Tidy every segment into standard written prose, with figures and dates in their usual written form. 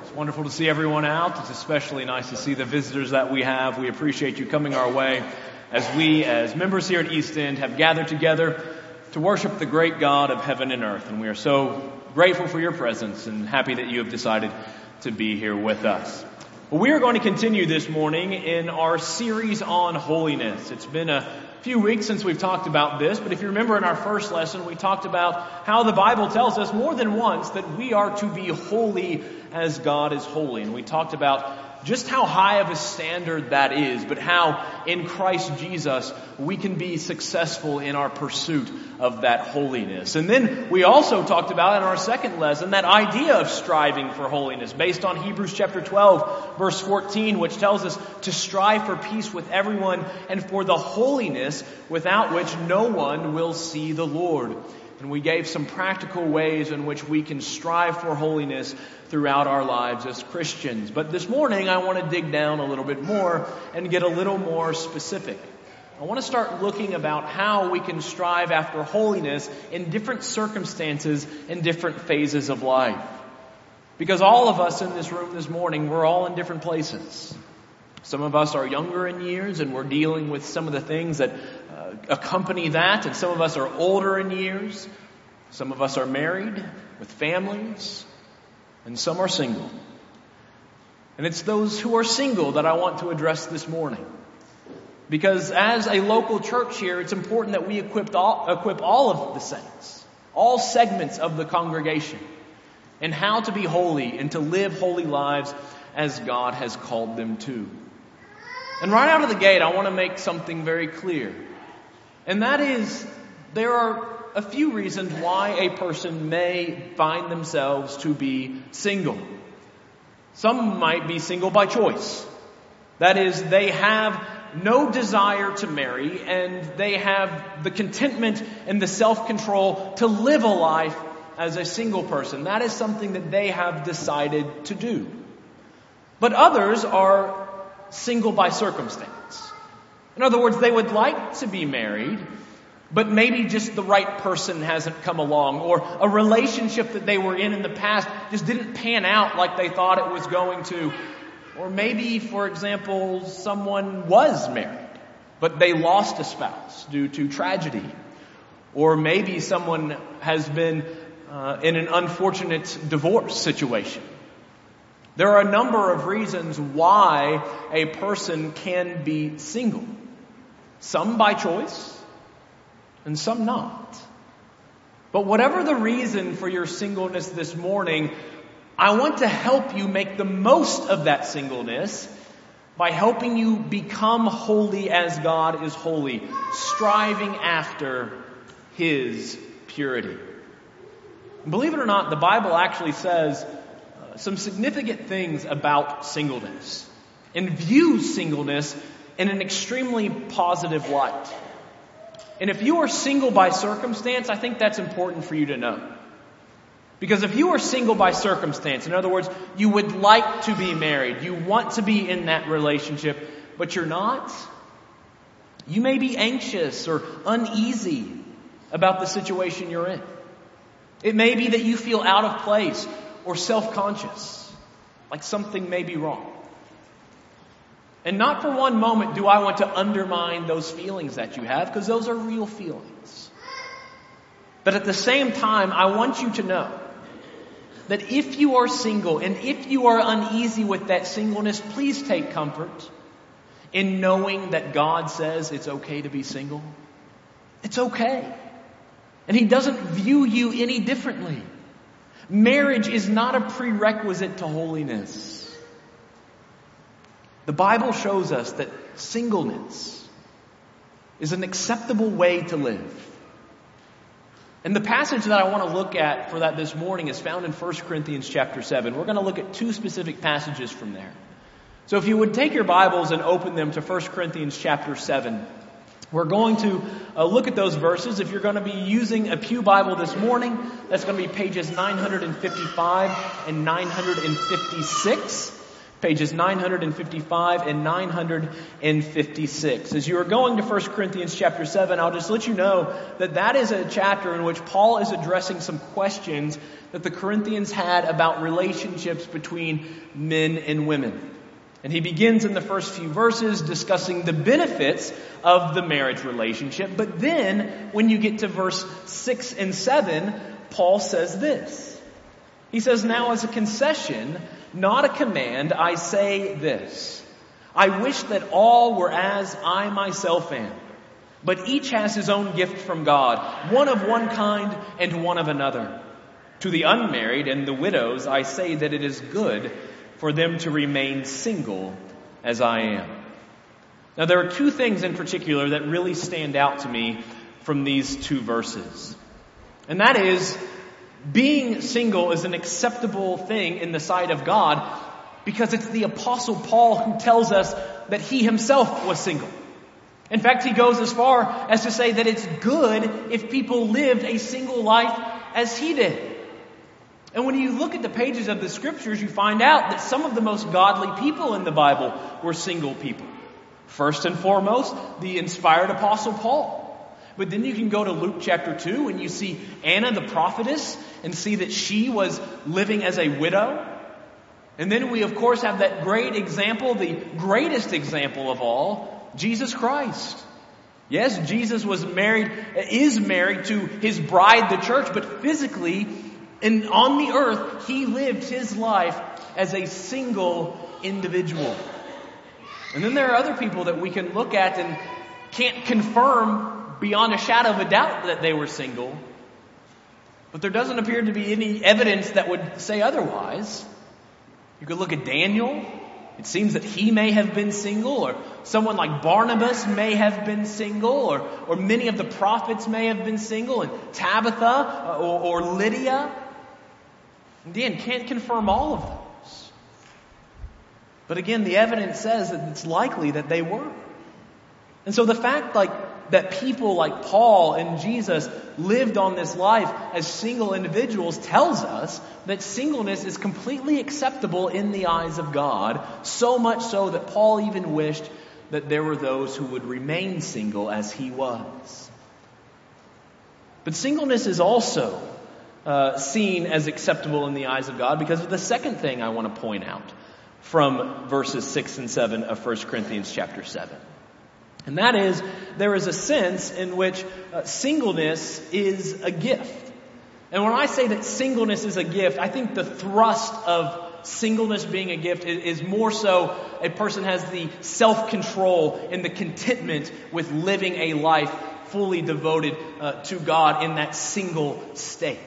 It's wonderful to see everyone out. It's especially nice to see the visitors that we have. We appreciate you coming our way as we, as members here at East End, have gathered together to worship the great God of heaven and earth. And we are so grateful for your presence and happy that you have decided to be here with us. Well, we are going to continue this morning in our series on holiness. It's been a few weeks since we've talked about this, but if you remember in our first lesson, we talked about how the Bible tells us more than once that we are to be holy as God is holy. And we talked about just how high of a standard that is, but how in Christ Jesus we can be successful in our pursuit of that holiness. And then we also talked about in our second lesson that idea of striving for holiness based on Hebrews chapter 12 verse 14, which tells us to strive for peace with everyone and for the holiness without which no one will see the Lord. And we gave some practical ways in which we can strive for holiness throughout our lives as Christians. But this morning, I want to dig down a little bit more and get a little more specific. I want to start looking about how we can strive after holiness in different circumstances and different phases of life. Because all of us in this room this morning, we're all in different places. Some of us are younger in years and we're dealing with some of the things that accompany that. And some of us are older in years. Some of us are married with families. And some are single. And it's those who are single that I want to address this morning. Because as a local church here, it's important that we equip all of the saints, all segments of the congregation, in how to be holy and to live holy lives as God has called them to. And right out of the gate, I want to make something very clear. And that is, there are a few reasons why a person may find themselves to be single. Some might be single by choice. That is, they have no desire to marry and they have the contentment and the self-control to live a life as a single person. That is something that they have decided to do. But others are single by circumstance. In other words, they would like to be married, but maybe just the right person hasn't come along, or a relationship that they were in the past just didn't pan out like they thought it was going to. Or maybe, for example, someone was married, but they lost a spouse due to tragedy. Or maybe someone has been in an unfortunate divorce situation. There are a number of reasons why a person can be single. Some by choice, and some not. But whatever the reason for your singleness this morning, I want to help you make the most of that singleness by helping you become holy as God is holy, striving after His purity. And believe it or not, the Bible actually says some significant things about singleness and views singleness in an extremely positive light. And if you are single by circumstance, I think that's important for you to know. Because if you are single by circumstance, in other words, you would like to be married, you want to be in that relationship, but you're not, you may be anxious or uneasy about the situation you're in. It may be that you feel out of place or self-conscious, like something may be wrong. And not for one moment do I want to undermine those feelings that you have, because those are real feelings. But at the same time, I want you to know that if you are single and if you are uneasy with that singleness, please take comfort in knowing that God says it's okay to be single. It's okay. And He doesn't view you any differently. Marriage is not a prerequisite to holiness. The Bible shows us that singleness is an acceptable way to live. And the passage that I want to look at for that this morning is found in 1 Corinthians chapter 7. We're going to look at two specific passages from there. So if you would take your Bibles and open them to 1 Corinthians chapter 7. We're going to look at those verses. If you're going to be using a Pew Bible this morning, that's going to be pages 955 and 956. pages 955 and 956. As you are going to 1 Corinthians chapter 7, I'll just let you know that that is a chapter in which Paul is addressing some questions that the Corinthians had about relationships between men and women. And he begins in the first few verses discussing the benefits of the marriage relationship. But then, when you get to verse 6 and 7, Paul says this. He says, "Now as a concession, not a command, I say this. I wish that all were as I myself am. But each has his own gift from God, one of one kind and one of another. To the unmarried and the widows, I say that it is good for them to remain single as I am." Now there are two things in particular that really stand out to me from these two verses. And that is, being single is an acceptable thing in the sight of God because it's the Apostle Paul who tells us that he himself was single. In fact, he goes as far as to say that it's good if people lived a single life as he did. And when you look at the pages of the Scriptures, you find out that some of the most godly people in the Bible were single people. First and foremost, the inspired Apostle Paul. But then you can go to Luke chapter 2 and you see Anna the prophetess and see that she was living as a widow. And then we of course have that great example, the greatest example of all, Jesus Christ. Yes, Jesus is married to his bride, the church, but physically and on the earth, he lived his life as a single individual. And then there are other people that we can look at and can't confirm beyond a shadow of a doubt that they were single. But there doesn't appear to be any evidence that would say otherwise. You could look at Daniel. It seems that he may have been single, or someone like Barnabas may have been single, or many of the prophets may have been single, and Tabitha or Lydia. Again, can't confirm all of those. But again, the evidence says that it's likely that they were. And so the fact that people like Paul and Jesus lived on this life as single individuals tells us that singleness is completely acceptable in the eyes of God, so much so that Paul even wished that there were those who would remain single as he was. But singleness is also seen as acceptable in the eyes of God because of the second thing I want to point out from verses 6 and 7 of 1 Corinthians chapter 7. And that is, there is a sense in which singleness is a gift. And when I say that singleness is a gift, I think the thrust of singleness being a gift is more so a person has the self-control and the contentment with living a life fully devoted to God in that single state.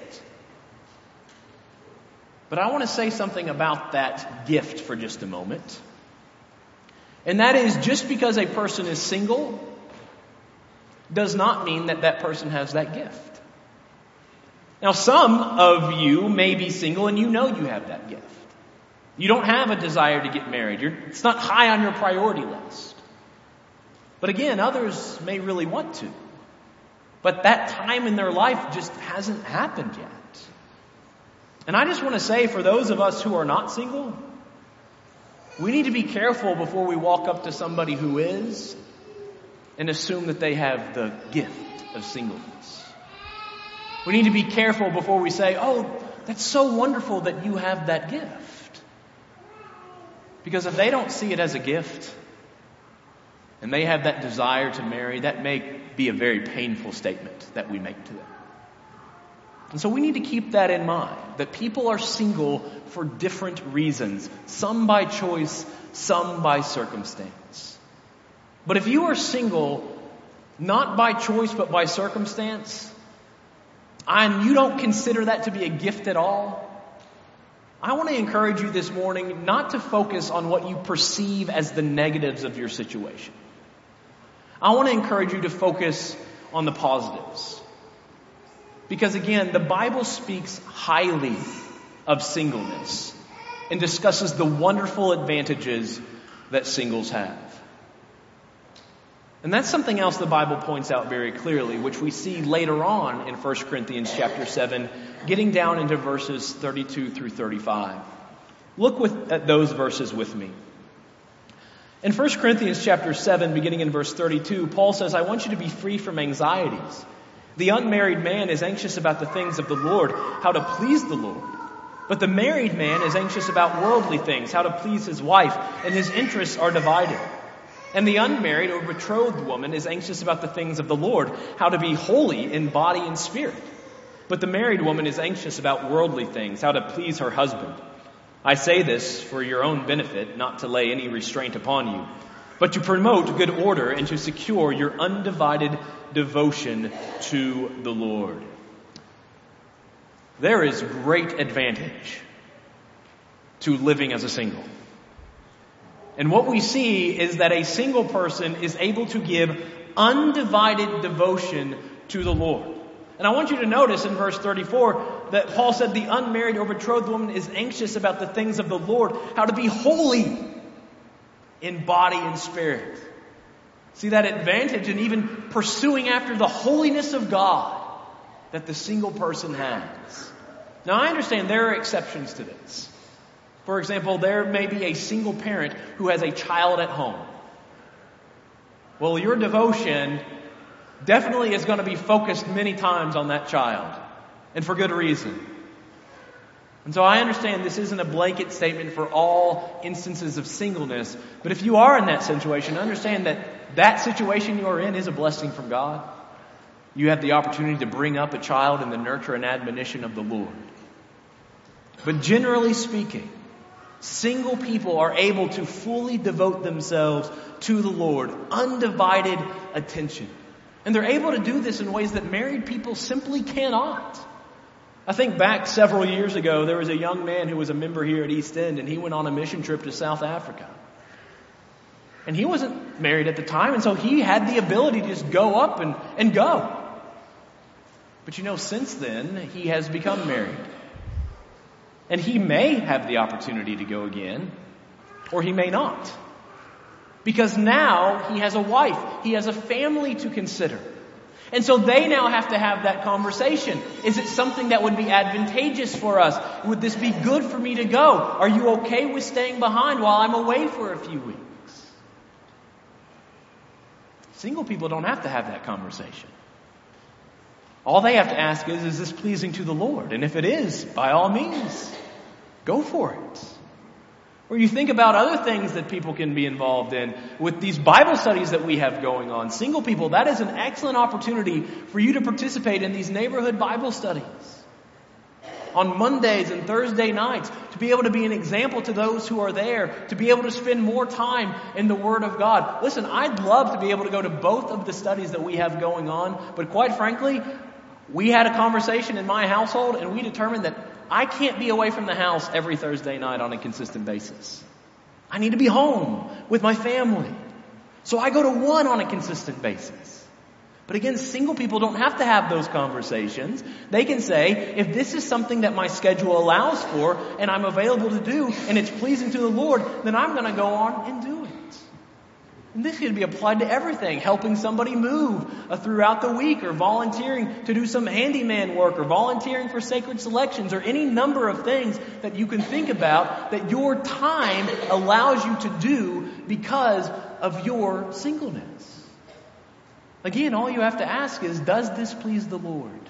But I want to say something about that gift for just a moment. And that is, just because a person is single does not mean that that person has that gift. Now, some of you may be single and you know you have that gift. You don't have a desire to get married. It's not high on your priority list. But again, others may really want to. But that time in their life just hasn't happened yet. And I just want to say, for those of us who are not single, we need to be careful before we walk up to somebody who is and assume that they have the gift of singleness. We need to be careful before we say, "Oh, that's so wonderful that you have that gift." Because if they don't see it as a gift and they have that desire to marry, that may be a very painful statement that we make to them. And so we need to keep that in mind, that people are single for different reasons, some by choice, some by circumstance. But if you are single, not by choice but by circumstance, and you don't consider that to be a gift at all, I want to encourage you this morning not to focus on what you perceive as the negatives of your situation. I want to encourage you to focus on the positives. Because again, the Bible speaks highly of singleness and discusses the wonderful advantages that singles have. And that's something else the Bible points out very clearly, which we see later on in 1 Corinthians chapter 7, getting down into verses 32 through 35. Look at those verses with me. In 1 Corinthians chapter 7, beginning in verse 32, Paul says, I want you to be free from anxieties. The unmarried man is anxious about the things of the Lord, how to please the Lord. But the married man is anxious about worldly things, how to please his wife, and his interests are divided. And the unmarried or betrothed woman is anxious about the things of the Lord, how to be holy in body and spirit. But the married woman is anxious about worldly things, how to please her husband. I say this for your own benefit, not to lay any restraint upon you, but to promote good order and to secure your undivided devotion to the Lord. There is great advantage to living as a single. And what we see is that a single person is able to give undivided devotion to the Lord. And I want you to notice in verse 34 that Paul said the unmarried or betrothed woman is anxious about the things of the Lord, how to be holy in body and spirit. See that advantage in even pursuing after the holiness of God that the single person has. Now I understand there are exceptions to this. For example, there may be a single parent who has a child at home. Well, your devotion definitely is going to be focused many times on that child, and for good reason. And so I understand this isn't a blanket statement for all instances of singleness, but if you are in that situation, understand that that situation you are in is a blessing from God. You have the opportunity to bring up a child in the nurture and admonition of the Lord. But generally speaking, single people are able to fully devote themselves to the Lord, undivided attention. And they're able to do this in ways that married people simply cannot. I think back several years ago, there was a young man who was a member here at East End, and he went on a mission trip to South Africa. And he wasn't married at the time, and so he had the ability to just go up and go. But since then, he has become married. And he may have the opportunity to go again, or he may not. Because now he has a wife, he has a family to consider. And so they now have to have that conversation. Is it something that would be advantageous for us? Would this be good for me to go? Are you okay with staying behind while I'm away for a few weeks? Single people don't have to have that conversation. All they have to ask is this pleasing to the Lord? And if it is, by all means, go for it. Or you think about other things that people can be involved in with these Bible studies that we have going on. Single people, that is an excellent opportunity for you to participate in these neighborhood Bible studies on Mondays and Thursday nights, to be able to be an example to those who are there, to be able to spend more time in the Word of God. Listen, I'd love to be able to go to both of the studies that we have going on, but quite frankly, we had a conversation in my household and we determined that I can't be away from the house every Thursday night on a consistent basis. I need to be home with my family. So I go to one on a consistent basis. But again, single people don't have to have those conversations. They can say, if this is something that my schedule allows for and I'm available to do and it's pleasing to the Lord, then I'm going to go on and do it. And this could be applied to everything, helping somebody move throughout the week, or volunteering to do some handyman work, or volunteering for sacred selections, or any number of things that you can think about that your time allows you to do because of your singleness. Again, all you have to ask is, does this please the Lord?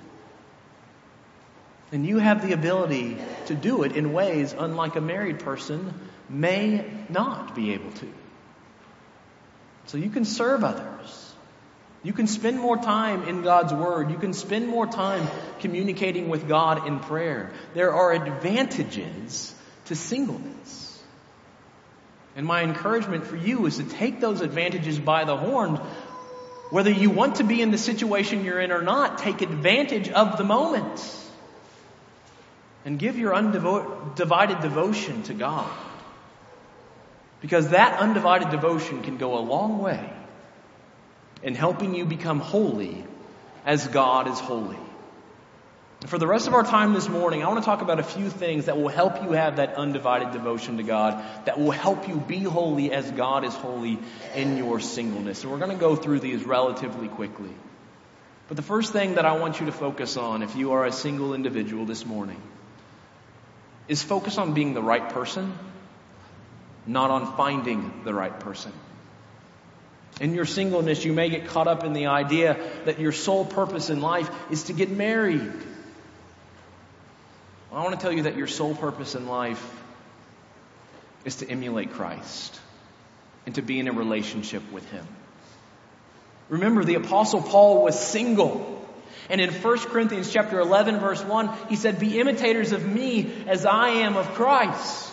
And you have the ability to do it in ways unlike a married person may not be able to. So you can serve others. You can spend more time in God's Word. You can spend more time communicating with God in prayer. There are advantages to singleness. And my encouragement for you is to take those advantages by the horn. Whether you want to be in the situation you're in or not, take advantage of the moment. And give your undivided devotion to God. Because that undivided devotion can go a long way in helping you become holy as God is holy. For the rest of our time this morning, I want to talk about a few things that will help you have that undivided devotion to God, that will help you be holy as God is holy in your singleness. And we're going to go through these relatively quickly. But the first thing that I want you to focus on, if you are a single individual this morning, is focus on being the right person, not on finding the right person. In your singleness, you may get caught up in the idea that your sole purpose in life is to get married. I want to tell you that your sole purpose in life is to emulate Christ and to be in a relationship with Him. Remember, the Apostle Paul was single. And in 1 Corinthians chapter 11, verse 1, he said, "Be imitators of me as I am of Christ."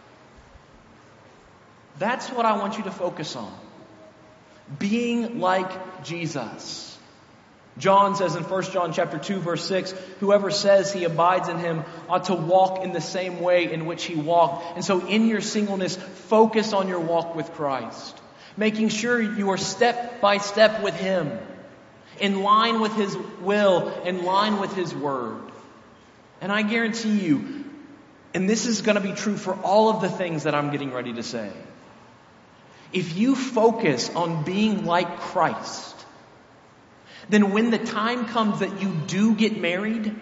That's what I want you to focus on. Being like Jesus. John says in 1 John chapter 2, verse 6, "Whoever says he abides in Him ought to walk in the same way in which He walked." And so in your singleness, focus on your walk with Christ. Making sure you are step by step with Him. In line with His will, in line with His word. And I guarantee you, and this is going to be true for all of the things that I'm getting ready to say, if you focus on being like Christ, then when the time comes that you do get married,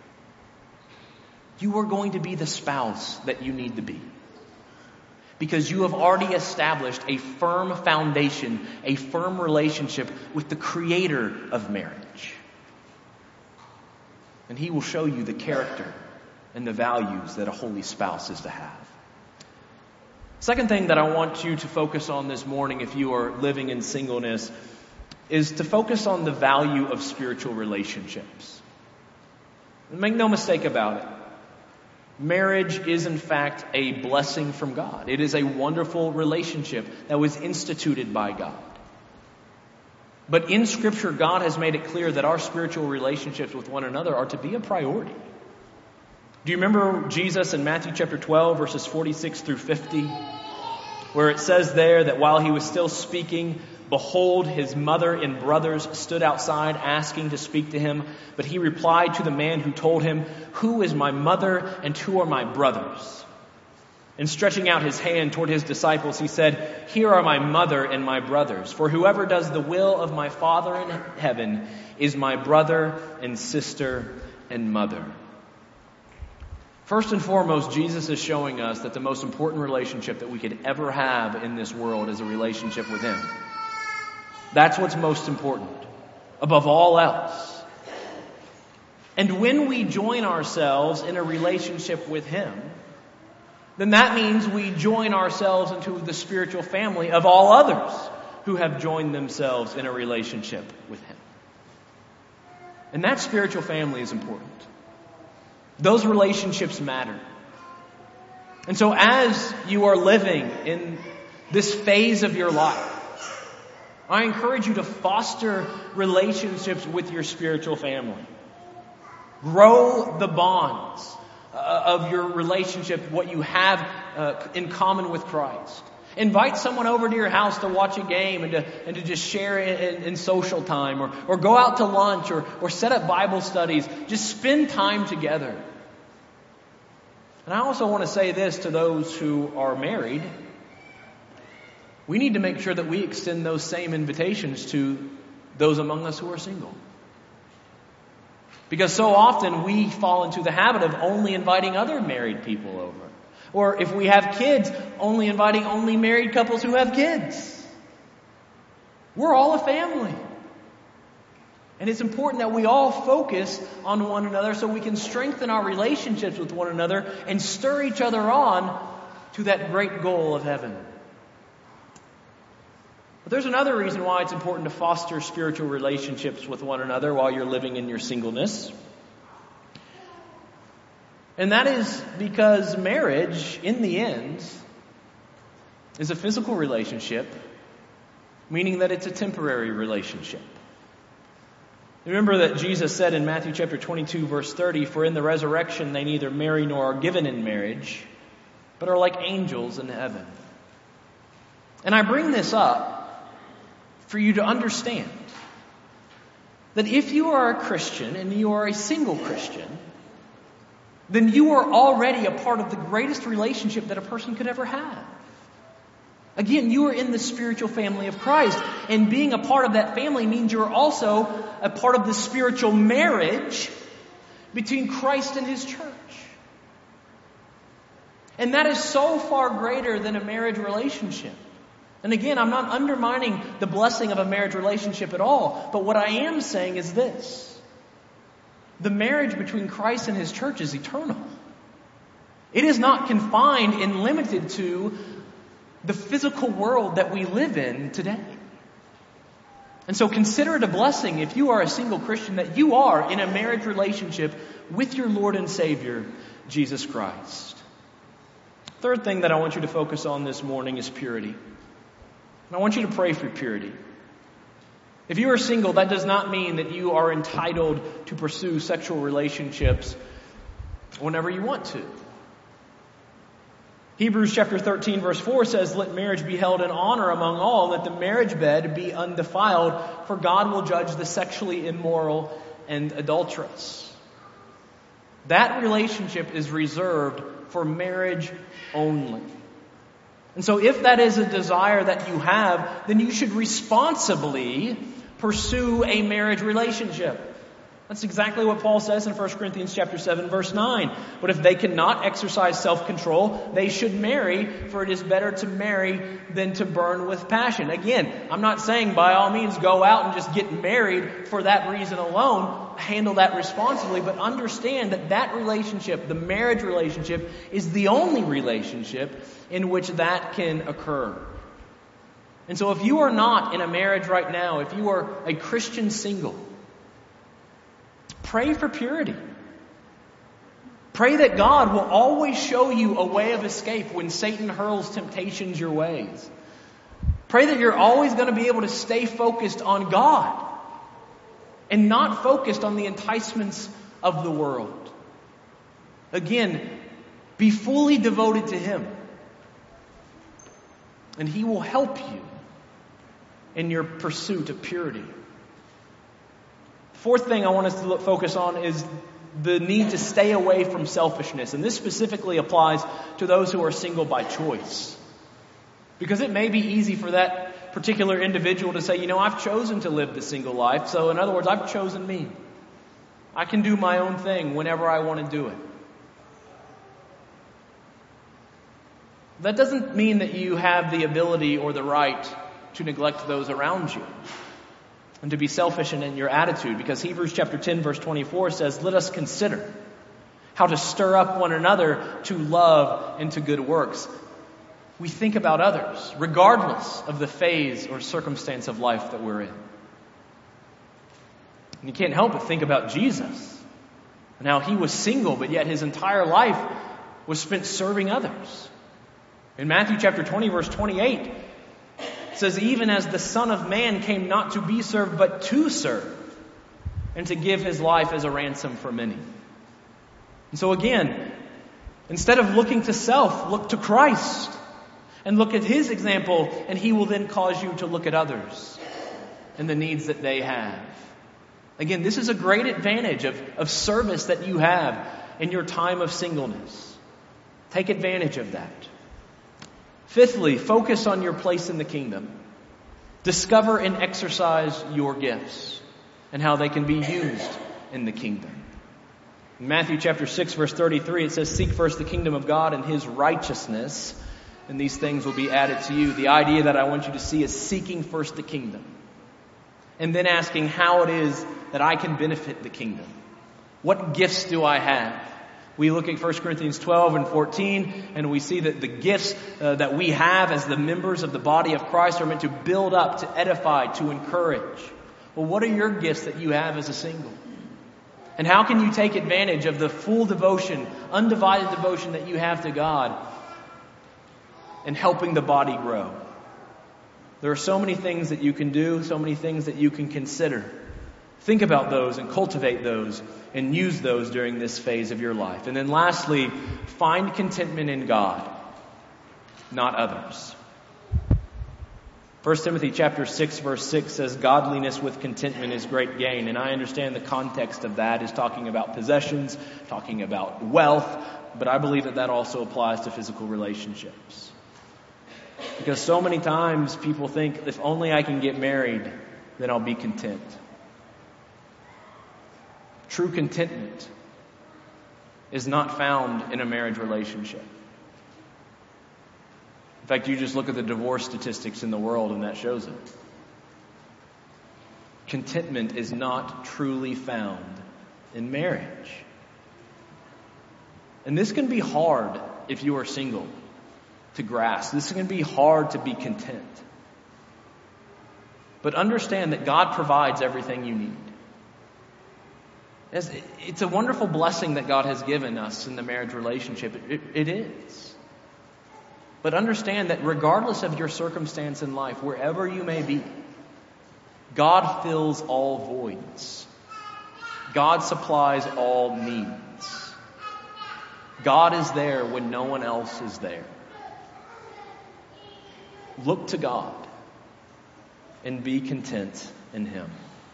you are going to be the spouse that you need to be. Because you have already established a firm foundation, a firm relationship with the Creator of marriage. And He will show you the character and the values that a holy spouse is to have. Second thing that I want you to focus on this morning, if you are living in singleness, is to focus on the value of spiritual relationships. And make no mistake about it. Marriage is in fact a blessing from God. It is a wonderful relationship that was instituted by God. But in Scripture, God has made it clear that our spiritual relationships with one another are to be a priority. Do you remember Jesus in Matthew chapter 12, verses 46 through 50, where it says there that while He was still speaking, behold, His mother and brothers stood outside asking to speak to Him. But He replied to the man who told Him, "Who is my mother and who are my brothers?" And stretching out His hand toward His disciples, He said, "Here are my mother and my brothers. For whoever does the will of my Father in heaven is my brother and sister and mother." First and foremost, Jesus is showing us that the most important relationship that we could ever have in this world is a relationship with Him. That's what's most important, above all else. And when we join ourselves in a relationship with Him, then that means we join ourselves into the spiritual family of all others who have joined themselves in a relationship with Him. And that spiritual family is important. Those relationships matter. And so as you are living in this phase of your life, I encourage you to foster relationships with your spiritual family. Grow the bonds of your relationship, what you have in common with Christ. Invite someone over to your house to watch a game and to just share in social time, or go out to lunch, or set up Bible studies. Just spend time together. And I also want to say this to those who are married. We need to make sure that we extend those same invitations to those among us who are single. Because so often we fall into the habit of only inviting other married people over. Or if we have kids, only inviting only married couples who have kids. We're all a family. And it's important that we all focus on one another so we can strengthen our relationships with one another and stir each other on to that great goal of heaven. But there's another reason why it's important to foster spiritual relationships with one another while you're living in your singleness. And that is because marriage, in the end, is a physical relationship, meaning that it's a temporary relationship. Remember that Jesus said in Matthew chapter 22, verse 30, "For in the resurrection they neither marry nor are given in marriage, but are like angels in heaven." And I bring this up for you to understand that if you are a Christian and you are a single Christian, then you are already a part of the greatest relationship that a person could ever have. Again, you are in the spiritual family of Christ. And being a part of that family means you're also a part of the spiritual marriage between Christ and His church. And that is so far greater than a marriage relationship. And again, I'm not undermining the blessing of a marriage relationship at all. But what I am saying is this. The marriage between Christ and His church is eternal. It is not confined and limited to the physical world that we live in today. And so consider it a blessing if you are a single Christian that you are in a marriage relationship with your Lord and Savior, Jesus Christ. Third thing that I want you to focus on this morning is purity. And I want you to pray for purity. If you are single, that does not mean that you are entitled to pursue sexual relationships whenever you want to. Hebrews chapter 13 verse 4 says, "Let marriage be held in honor among all, let the marriage bed be undefiled, for God will judge the sexually immoral and adulterous." That relationship is reserved for marriage only. And so if that is a desire that you have, then you should responsibly pursue a marriage relationship. That's exactly what Paul says in 1 Corinthians chapter 7, verse 9. "But if they cannot exercise self-control, they should marry, for it is better to marry than to burn with passion." Again, I'm not saying by all means go out and just get married for that reason alone. Handle that responsibly, but understand that that relationship, the marriage relationship, is the only relationship in which that can occur. And so if you are not in a marriage right now, if you are a Christian single, pray for purity. Pray that God will always show you a way of escape when Satan hurls temptations your ways. Pray that you're always going to be able to stay focused on God and not focused on the enticements of the world. Again, be fully devoted to Him, and He will help you in your pursuit of purity. Fourth thing I want us to focus on is the need to stay away from selfishness. And this specifically applies to those who are single by choice. Because it may be easy for that particular individual to say, I've chosen to live the single life. So in other words, I've chosen me. I can do my own thing whenever I want to do it. That doesn't mean that you have the ability or the right to neglect those around you and to be selfish in your attitude, because Hebrews chapter 10 verse 24 says, "Let us consider how to stir up one another to love and to good works." We think about others, regardless of the phase or circumstance of life that we're in. And you can't help but think about Jesus and how He was single, but yet His entire life was spent serving others. In Matthew chapter 20 verse 28, it says, "Even as the Son of Man came not to be served, but to serve, and to give His life as a ransom for many." And so again, instead of looking to self, look to Christ and look at His example, and He will then cause you to look at others and the needs that they have. Again, this is a great advantage of service that you have in your time of singleness. Take advantage of that. Fifthly, focus on your place in the kingdom. Discover and exercise your gifts and how they can be used in the kingdom. In Matthew chapter 6 verse 33, it says, "Seek first the kingdom of God and His righteousness, and these things will be added to you." The idea that I want you to see is seeking first the kingdom, and then asking how it is that I can benefit the kingdom. What gifts do I have? We look at 1 Corinthians 12 and 14, and we see that the gifts that we have as the members of the body of Christ are meant to build up, to edify, to encourage. Well, what are your gifts that you have as a single? And how can you take advantage of the full devotion, undivided devotion that you have to God in helping the body grow? There are so many things that you can do, so many things that you can consider. Think about those and cultivate those and use those during this phase of your life. And then lastly, find contentment in God, not others. 1 Timothy chapter 6 verse 6 says, "Godliness with contentment is great gain." And I understand the context of that is talking about possessions, talking about wealth, but I believe that also applies to physical relationships. Because so many times people think, if only I can get married, then I'll be content. True contentment is not found in a marriage relationship. In fact, you just look at the divorce statistics in the world and that shows it. Contentment is not truly found in marriage. And this can be hard if you are single to grasp. This can be hard to be content. But understand that God provides everything you need. It's a wonderful blessing that God has given us in the marriage relationship. It is. But understand that regardless of your circumstance in life, wherever you may be, God fills all voids. God supplies all needs. God is there when no one else is there. Look to God and be content in Him.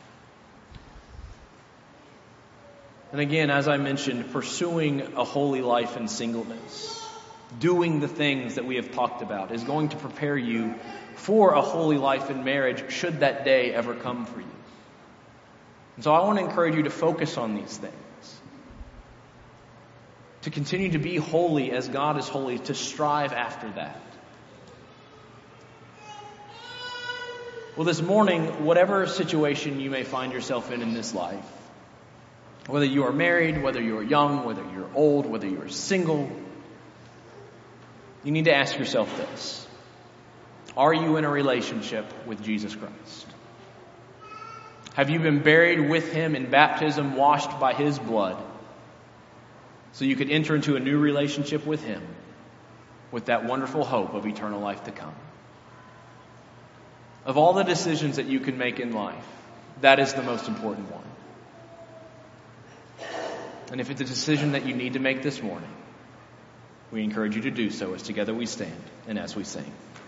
And again, as I mentioned, pursuing a holy life in singleness, doing the things that we have talked about, is going to prepare you for a holy life in marriage should that day ever come for you. And so I want to encourage you to focus on these things. To continue to be holy as God is holy, to strive after that. Well, this morning, whatever situation you may find yourself in this life, whether you are married, whether you are young, whether you're old, whether you are single, you need to ask yourself this. Are you in a relationship with Jesus Christ? Have you been buried with Him in baptism, washed by His blood, so you could enter into a new relationship with Him with that wonderful hope of eternal life to come? Of all the decisions that you can make in life, that is the most important one. And if it's a decision that you need to make this morning, we encourage you to do so as together we stand and as we sing.